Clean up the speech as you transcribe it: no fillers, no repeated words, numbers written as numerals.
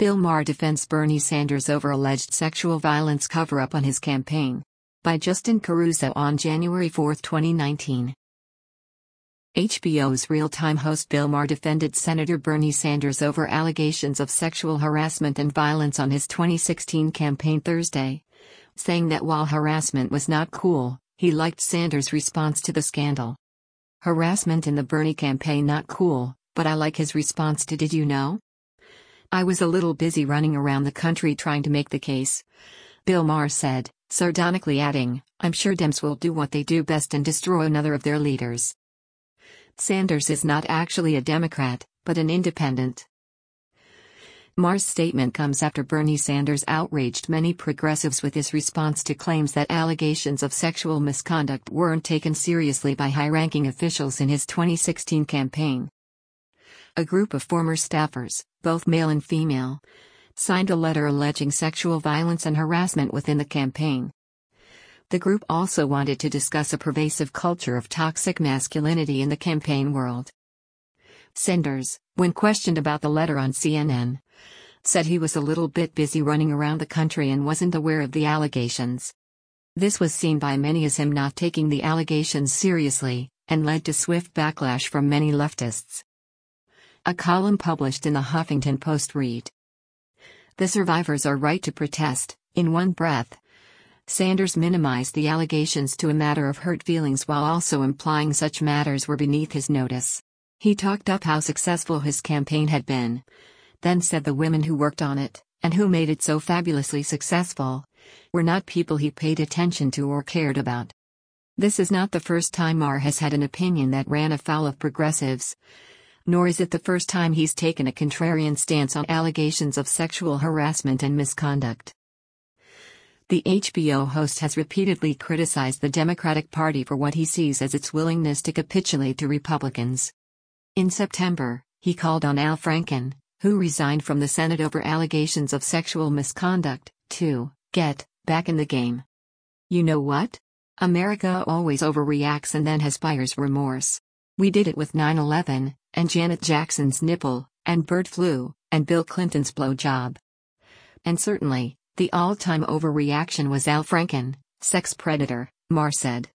Bill Maher defends Bernie Sanders over alleged sexual violence cover-up on his campaign. By Justin Caruso on January 4, 2019. HBO's Real-Time host Bill Maher defended Senator Bernie Sanders over allegations of sexual harassment and violence on his 2016 campaign Thursday, saying that while harassment was not cool, he liked Sanders' response to the scandal. Harassment in the Bernie campaign not cool, but I like his response to did you know? I was a little busy running around the country trying to make the case, Bill Maher said, sardonically adding, I'm sure Dems will do what they do best and destroy another of their leaders. Sanders is not actually a Democrat, but an independent. Maher's statement comes after Bernie Sanders outraged many progressives with his response to claims that allegations of sexual misconduct weren't taken seriously by high-ranking officials in his 2016 campaign. A group of former staffers, both male and female, signed a letter alleging sexual violence and harassment within the campaign. The group also wanted to discuss a pervasive culture of toxic masculinity in the campaign world. Sanders, when questioned about the letter on CNN, said he was a little bit busy running around the country and wasn't aware of the allegations. This was seen by many as him not taking the allegations seriously, and led to swift backlash from many leftists. A column published in the Huffington Post read, "The survivors are right to protest." In one breath, Sanders minimized the allegations to a matter of hurt feelings while also implying such matters were beneath his notice. He talked up how successful his campaign had been, then said the women who worked on it, and who made it so fabulously successful, were not people he paid attention to or cared about. This is not the first time Maher has had an opinion that ran afoul of progressives, nor is it the first time he's taken a contrarian stance on allegations of sexual harassment and misconduct. The HBO host has repeatedly criticized the Democratic Party for what he sees as its willingness to capitulate to Republicans. In September, he called on Al Franken, who resigned from the Senate over allegations of sexual misconduct, to get back in the game. You know what? America always overreacts and then has buyer's remorse. We did it with 9/11, and Janet Jackson's nipple, and bird flu, and Bill Clinton's blowjob. And certainly, the all-time overreaction was Al Franken, sex predator, Maher said.